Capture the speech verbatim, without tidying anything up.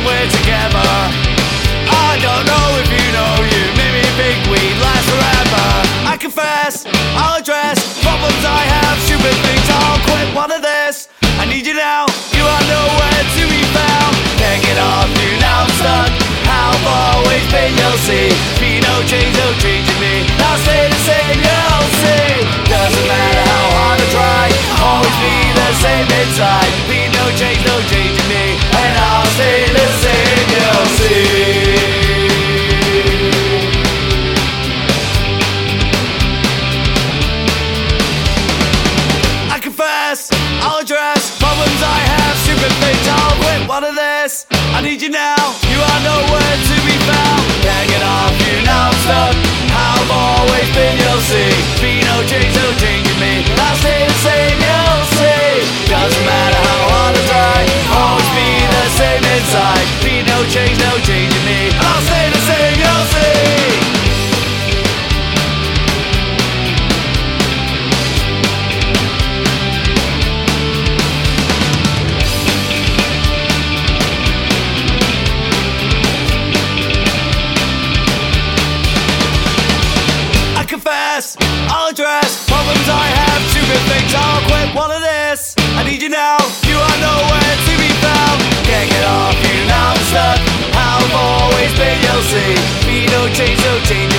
when we're together. I don't know if you know you, maybe big weed lasts forever. I confess, I'll address problems I have, stupid things, I'll quit one of this. I need you now, you are nowhere to be found. Can't get off you, now I'm stuck. How I've always been, you'll see. Be no change, no change in me. I'll stay the same, you'll see. Doesn't matter how hard I try, always be the same inside. Be no change, no change in me, and I'll stay the same, you'll see. I confess, I'll address problems I have, stupid things, I'll quit one of this. I need you now, you are nowhere to be found. Can't get off you, now I'm stuck. How I've always been, you'll see. Be no change, no change in me, I'll stay the same, you'll see. Doesn't matter how hard I try, always be the same inside. Be no change, no change in me, I'll stay the same, you'll see. I'll address problems I have, stupid things, I'll quit one of this. I need you now, you are nowhere to be found. Can't get off you, now I'm stuck. How I've always been, you'll see. Be no change, no change